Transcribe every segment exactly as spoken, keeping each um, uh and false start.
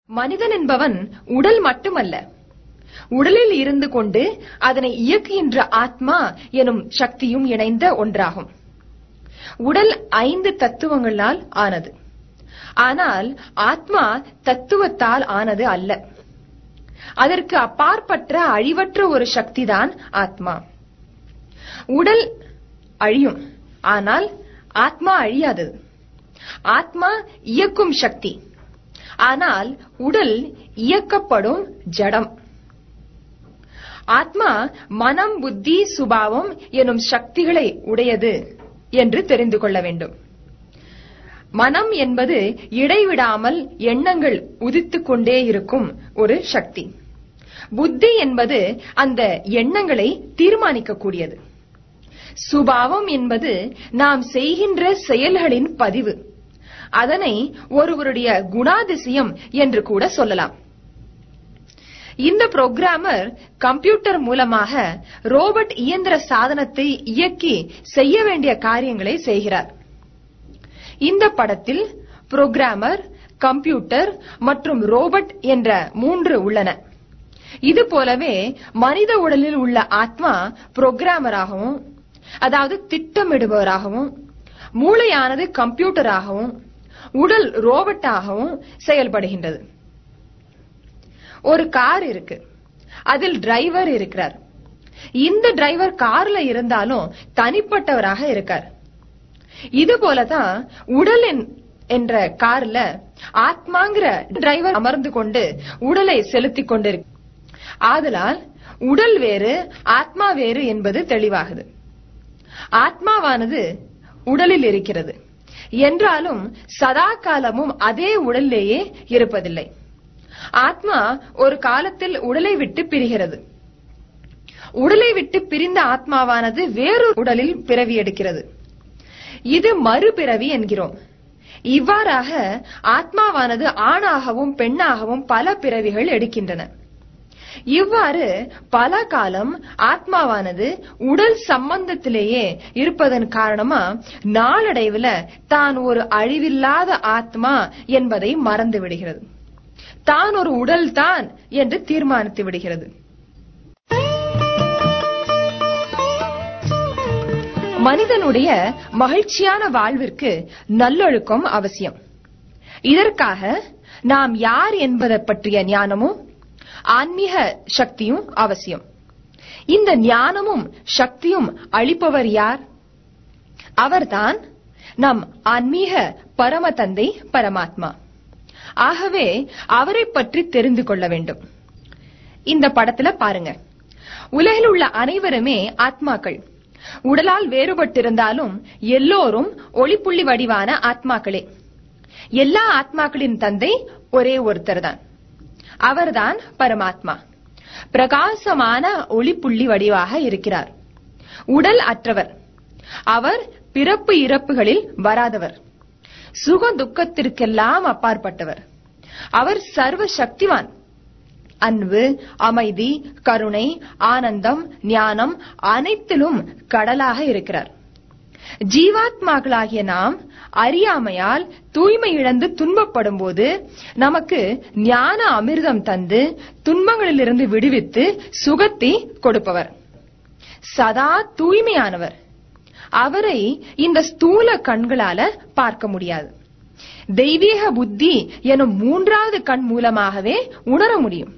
மனிதன் என்பவன் உடல் மட்டுமல்ல, உடலில் இருந்து கொண்டு அதனை இயக்குகின்ற ஆத்மா எனும் சக்தியும் இணைந்த ஒன்றாகும். உடல் ஐந்து தத்துவங்களால் ஆனது. ஆனால் ஆத்மா தத்துவத்தால் ஆனது அல்ல. அதற்கு அப்பாற்பட்ட அழிவற்ற ஒரு சக்திதான் ஆத்மா. உடல் அழியும், ஆனால் ஆத்மா அழியாதது. ஆத்மா இயக்கும் சக்தி, ஆனால் உடல் இயக்கப்படும் ஜடம். ஆத்மா மனம், புத்தி, சுபாவம் எனும் சக்திகளை உடையது என்று தெரிந்து கொள்ள வேண்டும். மனம் என்பது இடைவிடாமல் எண்ணங்கள் உதித்துக் கொண்டே இருக்கும் ஒரு சக்தி. புத்தி என்பது அந்த எண்ணங்களை தீர்மானிக்கக்கூடியது. சுபாவம் என்பது நாம் செய்கின்ற செயல்களின் பதிவு. அதனை ஒருவருடைய குணாதிசயம் என்று கூட சொல்லலாம். இந்த புரோகிராமர் கம்ப்யூட்டர் மூலமாக ரோபோட் இயந்திர சாதனத்தை இயக்கி செய்ய வேண்டிய காரியங்களை செய்கிறார். இந்த படத்தில் புரோகிராமர், கம்ப்யூட்டர் மற்றும் ரோபோட் என்ற மூன்று உள்ளன. இது போலவே மனித உடலில் உள்ள ஆத்மா புரோகிராமராகவும், அதாவது திட்டமிடுபவராகவும், மூளையானது கம்ப்யூட்டராகவும், உடல் ரோபோட்டாகவும் செயல்படுகின்றது. ஒரு கார் இருக்கு, அதில் டிரைவர் இருக்கிறார். இந்த டிரைவர் கார்ல இருந்தாலும் தனிப்பட்டவராக இருக்கார். இது போலதான் உடல் என்ற கார்ல ஆத்மாங்கிற டிரைவர் அமர்ந்து கொண்டு உடலை செலுத்திக் கொண்டிருக்கு. ஆதலால் உடல் வேறு, ஆத்மா வேறு என்பது தெளிவாகுது. ஆத்மாவானது உடலில் இருக்கிறது என்றாலும் சதா காலமும் அதே உடலிலேயே இருப்பதில்லை. ஆத்மா ஒரு காலத்தில் உடலை விட்டு பிரிகிறது. உடலை விட்டு பிரிந்த ஆத்மாவானது வேறு உடலில் பிறவி எடுக்கிறது. இது மறுபிறவி என்கிறோம். இவ்வாறாக ஆத்மாவானது ஆணாகவும் பெண்ணாகவும் பல பிறவிகள் எடுக்கின்றன. இவ்வாறு பல காலம் ஆத்மாவானது உடல் சம்பந்தத்திலேயே இருப்பதன் காரணமா நாளடைவில் தான் ஒரு அழிவில்லாத ஆத்மா என்பதை மறந்து விடுகிறது. தான் ஒரு உடல் தான் என்று தீர்மானித்து விடுகிறது. மனிதனுடைய மகிழ்ச்சியான வாழ்விற்கு நல்லொழுக்கம் அவசியம். இதற்காக நாம் யார் என்பதை பற்றிய ஞானமும் ஆன்மீக சக்தியும் அவசியம். இந்த ஞானமும் சக்தியும் அளிப்பவர் யார்? அவர்தான் நம் ஆன்மீக பரம தந்தை பரமாத்மா. ஆகவே அவரை பற்றி தெரிந்து கொள்ள வேண்டும். இந்த படத்துல பாருங்க, உலகில் உள்ள அனைவருமே ஆத்மாக்கள். உடலால் வேறுபட்டிருந்தாலும் எல்லோரும் ஒளிப்புள்ளி வடிவான ஆத்மாக்களே. எல்லா ஆத்மாக்களின் தந்தை ஒரே ஒருத்தர் தான். அவர்தான் பரமாத்மா. பிரகாசமான ஒளிப்புள்ளி வடிவாக இருக்கிறார். உடல் அற்றவர். அவர் பிறப்பு இறப்புகளில் வராதவர். சுக துக்கத்திற்கெல்லாம் அப்பாற்பட்டவர். அவர் சர்வ சக்திவான். அன்பு, அமைதி, கருணை, ஆனந்தம், ஞானம் அனைத்திலும் கடலாக இருக்கிறார். ஜீவாத்மாக்களாகிய நாம் அறியாமையால் தூய்மை இழந்து துன்பப்படும் போது நமக்கு ஞான அமிர்தம் தந்து துன்பங்களிலிருந்து விடுவித்து சுகத்தை கொடுப்பவர். சதா தூய்மையானவர். அவரை இந்த ஸ்தூல கண்களால பார்க்க முடியாது. தெய்வீக புத்தி எனும் மூன்றாவது கண் மூலமாகவே உணர முடியும்.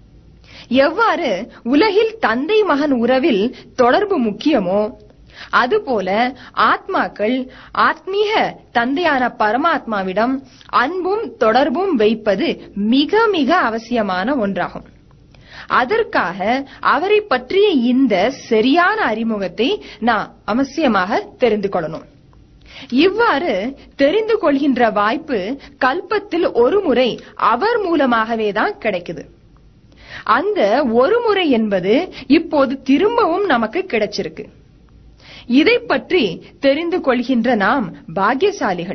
எவ்வாறு உலகில் தந்தை மகன் உறவில் தொடர்பு முக்கியமோ அதுபோல ஆத்மாக்கள் ஆத்மீக தந்தையான பரமாத்மாவிடம் அன்பும் தொடர்பும் வைப்பது மிக மிக அவசியமான ஒன்றாகும். அதற்காக அவரை பற்றிய இந்த சரியான அறிமுகத்தை நாம் அவசியமாக தெரிந்து கொள்ளணும். இவ்வாறு தெரிந்து கொள்கின்ற வாய்ப்பு கல்பத்தில் ஒரு முறை அவர் மூலமாகவே தான் கிடைக்குது. அந்த ஒரு முறை என்பது இப்போது திரும்பவும் நமக்கு கிடைச்சிருக்கு. இதை பற்றி தெரிந்து கொள்கின்ற நாம் பாக்கியசாலிகள்.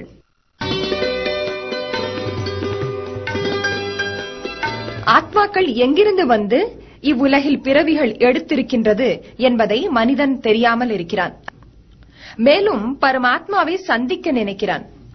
ஆத்மாக்கள் எங்கிருந்து வந்து இவ்வுலகில் பிறவிகள் எடுத்திருக்கின்றது என்பதை மனிதன் தெரியாமல் இருக்கிறான். மேலும் பரமாத்மாவை சந்திக்க நினைக்கிறான்.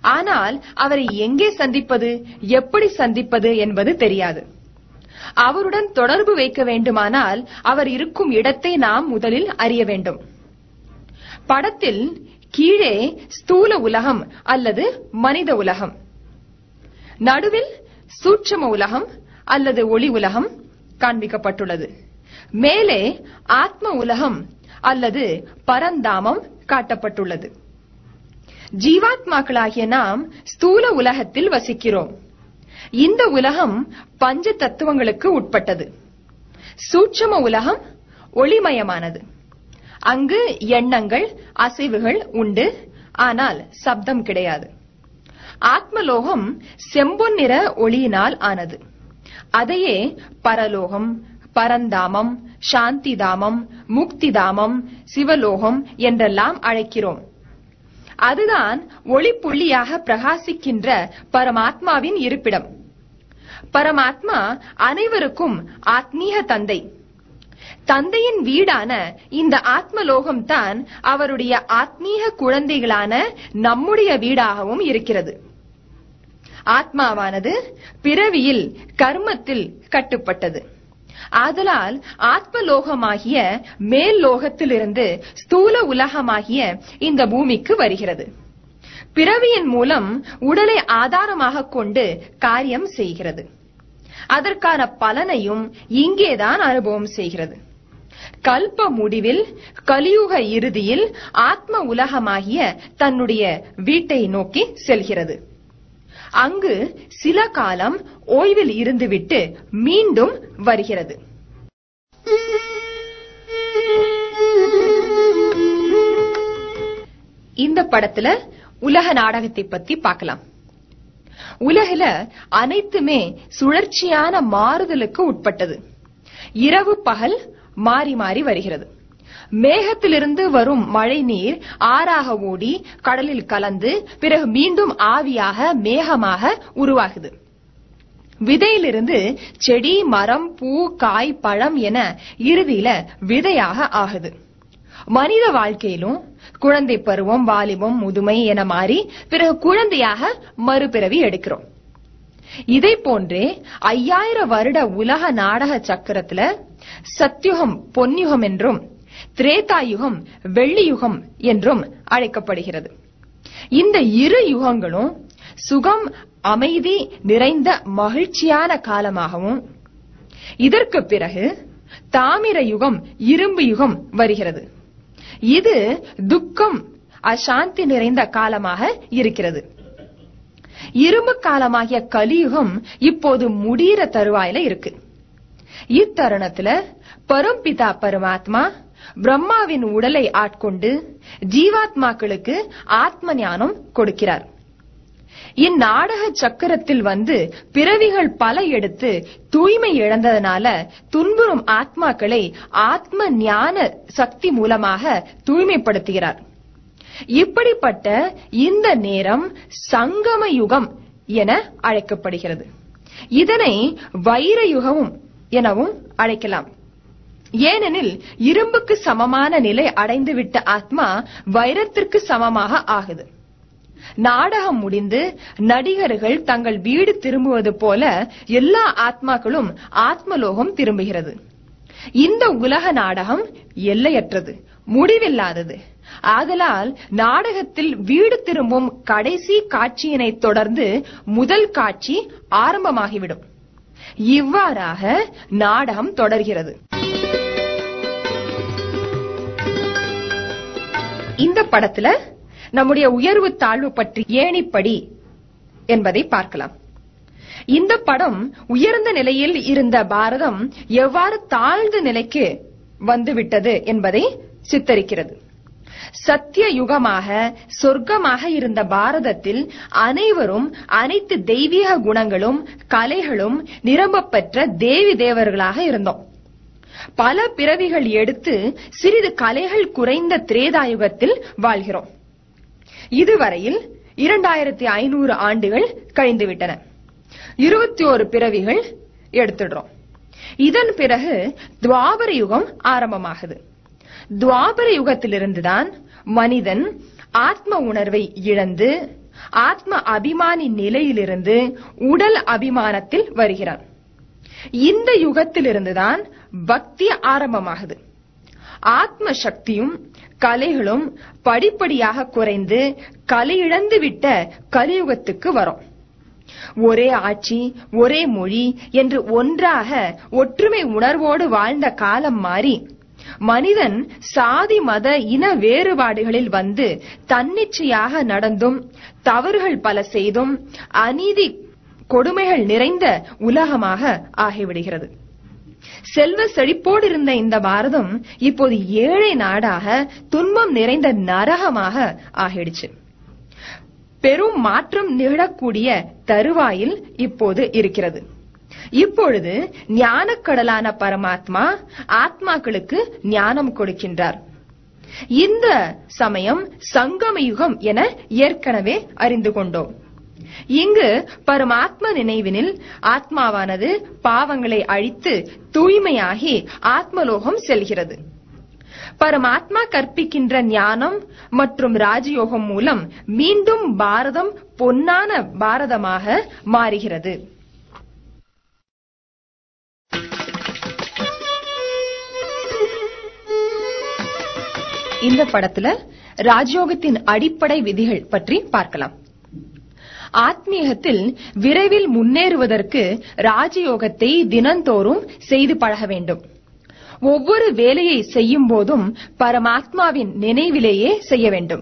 ஆனால் அவரை எங்கே சந்திப்பது, எப்படி சந்திப்பது என்பது தெரியாது. அவருடன் தொடர்பு வைக்க வேண்டுமானால் அவர் இருக்கும் இடத்தை நாம் முதலில் அறிய வேண்டும். படத்தில் கீழே ஸ்தூல உலகம் அல்லது மனித உலகம், நடுவில் சூட்சும உலகம் அல்லது ஒளி உலகம் காண்பிக்கப்பட்டுள்ளது. மேலே ஆத்ம உலகம் அல்லது பரந்தாமம் காட்டப்பட்டுள்ளது. ஜீவாத்மாக்களாகிய நாம் ஸ்தூல உலகத்தில் வசிக்கிறோம். இந்த உலகம் பஞ்ச தத்துவங்களுக்கு உட்பட்டது. சூட்சும உலகம் ஒளிமயமானது. அங்கு எண்ணங்கள், அசைவுகள் உண்டு, ஆனால் சப்தம் கிடையாது. ஆத்மலோகம் செம்பொன் நிற ஒளியினால் ஆனது. அதையே பரலோகம், பரந்தாமம், சாந்திதாமம், முக்திதாமம், சிவலோகம் என்றெல்லாம் அழைக்கிறோம். அதுதான் ஒளி புள்ளியாக பிரகாசிக்கின்ற பரமாத்மாவின் இருப்பிடம். பரமாத்மா அனைவருக்கும் ஆத்மீக தந்தை. தந்தையின் வீடான இந்த ஆத்மலோகம்தான் அவருடைய ஆத்மீக குழந்தைகளான நம்முடைய வீடாகவும் இருக்கிறது. ஆத்மாவானது பிறவியில் கர்மத்தில் கட்டுப்பட்டது. ஆதலால் ஆத்மலோகமாகிய மேல் லோகத்திலிருந்து ஸ்தூல உலகமாகிய இந்த பூமிக்கு வருகிறது. பிறவியின் மூலம் உடலை ஆதாரமாக கொண்டு காரியம் செய்கிறது. அதற்கான பலனையும் இங்கேதான் அனுபவம் செய்கிறது. கல்ப முடிவில், கலியுக இறுதியில் ஆத்ம உலகமாகிய தன்னுடைய வீட்டை நோக்கி செல்கிறது. அங்கு சில காலம் ஓய்வில் இருந்துவிட்டு மீண்டும் வருகிறது. இந்த படத்துல உலக நாடகத்தை பத்தி பார்க்கலாம். உலகில அனைத்துமே சுழற்சியான மாறுதலுக்கு உட்பட்டது. இரவு பகல் மாறி மாறி வருகிறது. மேகத்திலிருந்து வரும் மழை நீர் ஆறாக ஓடி கடலில் கலந்து பிறகு மீண்டும் ஆவியாக மேகமாக உருவாகுது. விதையிலிருந்து செடி, மரம், பூ, காய், பழம் என இறுதியில விதையாக ஆகுது. மனித வாழ்க்கையிலும் குழந்தை பருவம், வாலிபம், முதுமை என மாறி பிறகு குழந்தையாக மறுபிறவி எடுக்கிறோம். இதை போன்றே ஐயாயிரம் வருட உலக நாடக சக்கரத்துல சத்யுகம் பொன்யுகம் என்றும் திரேதாயுகம் வெள்ளியுகம் என்றும் அழைக்கப்படுகிறது. இந்த இரு யுகங்களும் சுகம், அமைதி நிறைந்த மகிழ்ச்சியான காலமாகவும், இதற்கு பிறகு தாமிர யுகம், இரும்பு யுகம் வருகிறது. இது துக்கம், அசாந்தி நிறைந்த காலமாக இருக்கிறது. இரும்பு காலமாகிய கலியுகம் இப்போது முடிகிற தருவாயில இருக்கு. இத்தருணத்துல பரம்பிதா பரமாத்மா பிரம்மாவின் உடலை ஆட்கொண்டு ஜீவாத்மாக்களுக்கு ஆத்ம ஞானம் கொடுக்கிறார். இந்நாடக சக்கரத்தில் வந்து பிறவிகள் பல எடுத்து தூய்மை இழந்ததனால துன்புறும் ஆத்மாக்களை ஆத்ம ஞான சக்தி மூலமாக தூய்மைப்படுத்துகிறார். இப்படிப்பட்ட இந்த நேரம் சங்கம யுகம் என அழைக்கப்படுகிறது. இதனை வைர யுகமும் எனவும் அழைக்கலாம். ஏனெனில் இரும்புக்கு சமமான நிலை அடைந்துவிட்ட ஆத்மா வைரத்திற்கு சமமாக ஆகுது. நாடகம் முடிந்து நடிகர்கள் தங்கள் வீடு திரும்புவது போல எல்லா ஆத்மாக்களும் ஆத்மலோகம் திரும்புகிறது. இந்த உலக நாடகம் எல்லையற்றது, முடிவில்லாதது. ஆதலால் நாடகத்தில் வீடு திரும்பும் கடைசி காட்சியினை தொடர்ந்து முதல் காட்சி ஆரம்பமாகிவிடும். இவ்வாறாக நாடகம் தொடர்கிறது. இந்த படத்துல நம்முடைய உயர்வு தாழ்வு பற்றி ஏணிப்படி என்பதை பார்க்கலாம். இந்த படம் உயர்ந்த நிலையில் இருந்த பாரதம் எவ்வாறு தாழ்ந்த நிலைக்கு வந்துவிட்டது என்பதை சித்தரிக்கிறது. சத்திய யுகமாக சொர்க்கமாக இருந்த பாரதத்தில் அனைவரும் அனைத்து தெய்வீக குணங்களும் கலைகளும் நிரம்ப பெற்ற தேவி தேவர்களாக இருந்தோம். பல பிறவிகள் எடுத்து சிறிது கலைகள் குறைந்த திரேதாயுகத்தில் வாழ்கிறோம். இதுவரையில் இரண்டாயிரத்தி ஐநூறு ஆண்டுகள் கழிந்துவிட்டன. இருபத்தி ஓரு பிறவிகள் எடுத்துடுறோம். இதன் பிறகு துவாபர யுகம் ஆரம்பமாகுது. துவாபர யுகத்திலிருந்துதான் மனிதன் ஆத்ம உணர்வை இழந்து ஆத்ம அபிமானி நிலையிலிருந்து உடல் அபிமானத்தில் வருகிறான். இந்த யுகத்திலிருந்துதான் பக்தி ஆரம்பமாகுது. ஆத்ம சக்தியும் கலைகளும் படிப்படியாக குறைந்து கலையிழந்து விட்ட கலியுகத்துக்கு வரும். ஒரே ஆட்சி, ஒரே மொழி என்று ஒன்றாக ஒற்றுமை உணர்வோடு வாழ்ந்த காலம் மாறி மனிதன் சாதி மத இன வேறுபாடுகளில் வந்து தன்னிச்சையாக நடந்தும் தவறுகள் பல செய்தும் அநீதி கொடுமைகள் நிறைந்த உலகமாக ஆகிவிடுகிறது. செல்வ செழிப்போடு இருந்த இந்த பாரதம் இப்போது ஏழை நாடாக துன்பம் நிறைந்த நரகமாக ஆகிடுச்சு. பெரும் மாற்றம் நிகழக்கூடிய தருவாயில் இப்போது இருக்கிறது. இப்பொழுது ஞானக்கடலான பரமாத்மா ஆத்மாக்களுக்கு ஞானம் கொடுக்கின்றார். இந்த சமயம் சங்கம யுகம் என ஏற்கனவே அறிந்து கொண்டோம். இங்கு பரமாத்மா நினைவினில் ஆத்மாவானது பாவங்களை அழித்து தூய்மையாகி ஆத்மலோகம் செல்கிறது. பரமாத்மா கற்பிக்கின்ற ஞானம் மற்றும் ராஜயோகம் மூலம் மீண்டும் பாரதம் பொன்னான பாரதமாக மாறுகிறது. இந்த படத்துல ராஜயோகத்தின் அடிப்படை விதிகள் பற்றி பார்க்கலாம். ஆத்மீகத்தில் விரைவில் முன்னேறுவதற்கு ராஜயோகத்தை தினந்தோறும் செய்து பழக வேண்டும். ஒவ்வொரு வேலையை செய்யும் போதும் பரமாத்மாவின் நினைவிலேயே செய்ய வேண்டும்.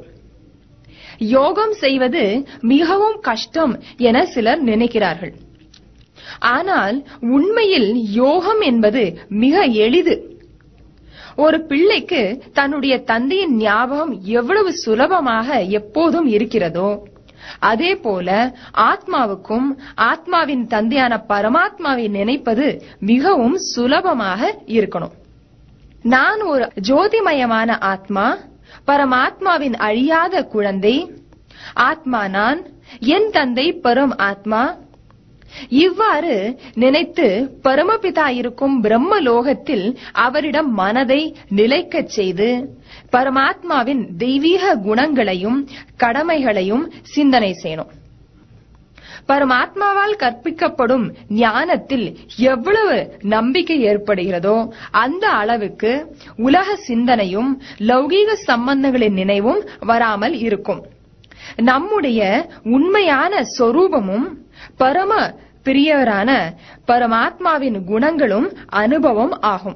யோகம் செய்வது மிகவும் கஷ்டம் என சிலர் நினைக்கிறார்கள். ஆனால் உண்மையில் யோகம் என்பது மிக எளிது. ஒரு பிள்ளைக்கு தன்னுடைய தந்தையின் ஞாபகம் எவ்வளவு சுலபமாக எப்போதும் இருக்கிறதோ அதே போல ஆத்மாவுக்கும் ஆத்மாவின் தந்தையான பரமாத்மாவை நினைப்பது மிகவும் சுலபமாக இருக்கணும். நான் ஒரு ஜோதிமயமான ஆத்மா, பரமாத்மாவின் அழியாத குழந்தை. ஆத்மா நான், என் தந்தை பரம் ஆத்மா. இவ்வாறு நினைத்து பரமபிதா இருக்கும் பிரம்ம லோகத்தில் அவரிடம் மனதை நிலைக்கச் செய்து பரமாத்மாவின் தெய்வீக குணங்களையும் கடமைகளையும் சிந்தனை செய்யணும். பரமாத்மாவால் கற்பிக்கப்படும் ஞானத்தில் எவ்வளவு நம்பிக்கை ஏற்படுகிறதோ அந்த அளவுக்கு உலக சிந்தனையும் லௌகீக சம்பந்தங்களின் நினைவும் வராமல் இருக்கும். நம்முடைய உண்மையான சொரூபமும் பரம பிரியரான பரமாத்மாவின் குணங்களும் அனுபவம் ஆகும்.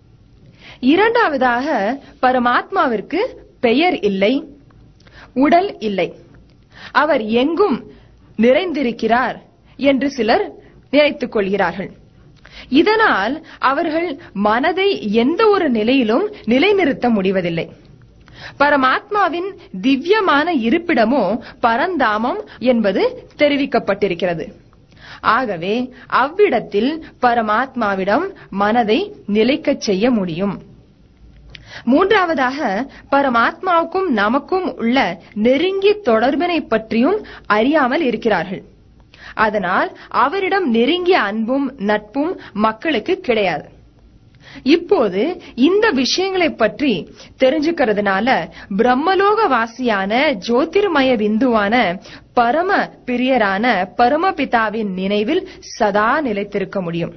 இரண்டாவதாக, பரமாத்மாவிற்கு பெயர் இல்லை, உடல் இல்லை. அவர் எங்கும் நிறைந்திருக்கிறார் என்று சிலர் நினைத்துக் கொள்கிறார்கள். இதனால் அவர்கள் மனதை எந்த ஒரு நிலையிலும் நிலைநிறுத்த முடிவதில்லை. பரமாத்மாவின் திவ்யமான இருப்பிடமோ பரந்தாமம் என்பது தெரிவிக்கப்பட்டிருக்கிறது. ஆகவே அவ்விடத்தில் பரமாத்மாவிடம் மனதை நிலைக்கச் செய்ய முடியும். மூன்றாவதாக, பரமாத்மாவுக்கும் நமக்கும் உள்ள நெருங்கிய தொடர்பினை பற்றியும் அறியாமல் இருக்கிறார்கள். அதனால் அவரிடம் நெருங்கிய அன்பும் நட்பும் மக்களுக்கு கிடையாது. இப்போது இந்த விஷயங்களை பற்றி தெரிஞ்சுக்கிறதுனால பிரம்மலோக வாசியான ஜோதிர்மய பிந்துவான பரம பிரியரான பரமபிதாவின் நினைவில் சதா நிலைத்திருக்க முடியும்.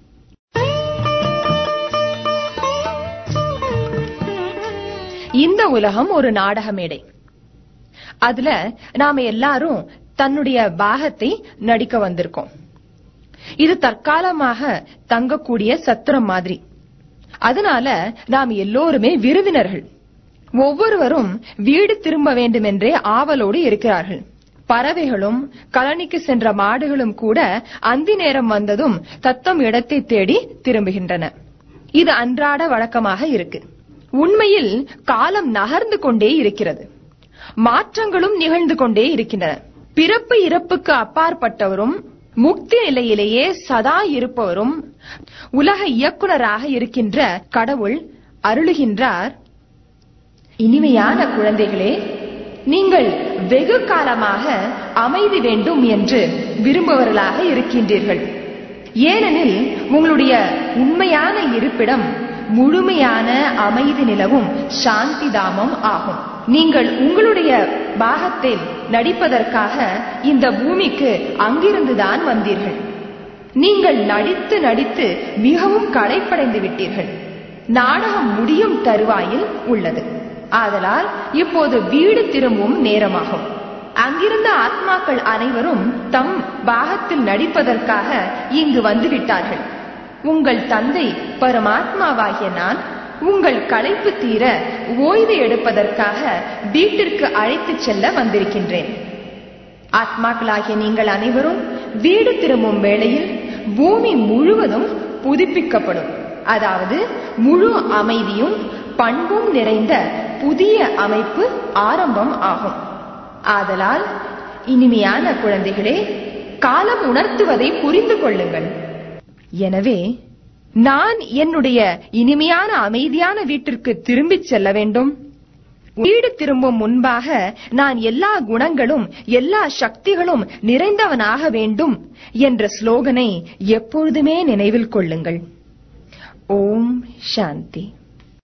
இந்த உலகம் ஒரு நாடக மேடை. அதுல நாம எல்லாரும் தன்னுடைய பாகத்தை நடிக்க வந்திருக்கோம். இது தற்காலமாக தங்கக்கூடிய சத்திரம் மாதிரி. அதனால நாம் எல்லோருமே விருந்தினர்கள். ஒவ்வொருவரும் வீடு திரும்ப வேண்டும் என்றே ஆவலோடு இருக்கிறார்கள். பறவைகளும் கழனிக்கு சென்ற மாடுகளும் கூட அந்தி நேரம் வந்ததும் தத்தம் இடத்தை தேடி திரும்புகின்றன. இது அன்றாட வழக்கமாக இருக்கு. உண்மையில் காலம் நகர்ந்து கொண்டே இருக்கிறது. மாற்றங்களும் நிகழ்ந்து கொண்டே இருக்கின்றன. பிறப்பு இறப்புக்கு அப்பாற்பட்டவரும் முக்தி நிலையிலேயே சதா இருப்பவரும் உலக இயக்குனராக இருக்கின்ற கடவுள் அருளுகின்றார். இனிமையான குழந்தைகளே, நீங்கள் வெகு காலமாக அமைதி வேண்டும் என்று விரும்புவர்களாக இருக்கின்றீர்கள். ஏனெனில் உங்களுடைய உண்மையான இருப்பிடம் முழுமையான அமைதி நிலவும் சாந்தி தாமம் ஆகும். நீங்கள் உங்களுடைய பாகத்தில் நடிப்பதற்காக இந்த பூமிக்கு அங்கிருந்துதான் வந்தீர்கள். நீங்கள் நடித்து நடித்து மிகவும் களைப்படைந்து விட்டீர்கள். நாடகம் முடியும் தருவாயில் உள்ளது. ஆதலால் இப்போது வீடு திரும்பும் நேரமாகும். அங்கிருந்த ஆத்மாக்கள் அனைவரும் தம் பாகத்தில் நடிப்பதற்காக இங்கு வந்துவிட்டார்கள். உங்கள் தந்தை பரமாத்மாவாகிய நான் உங்கள் களைப்பு தீர ஓய்வு எடுப்பதற்காக வீட்டிற்கு அழைத்துச் செல்ல வந்திருக்கின்றேன். ஆத்மாக்களாகிய நீங்கள் அனைவரும் வீடு திரும்பும் வேளையில் பூமி முழுவதும் புதுப்பிக்கப்படும். அதாவது முழு அமைதியும் பண்பும் நிறைந்த புதிய அமைப்பு ஆரம்பம் ஆகும். ஆதலால் இனிமையான குழந்தைகளே, காலம் உணர்த்துவதை புரிந்து கொள்ளுங்கள். எனவே நான் என்னுடைய இனிமையான அமைதியான வீட்டிற்கு திரும்பிச் செல்ல வேண்டும். வீடு திரும்பும் முன்பாக நான் எல்லா குணங்களும் எல்லா சக்திகளும் நிறைந்தவனாக வேண்டும் என்ற ஸ்லோகனை எப்பொழுதுமே நினைவில் கொள்ளுங்கள். ஓம் சாந்தி.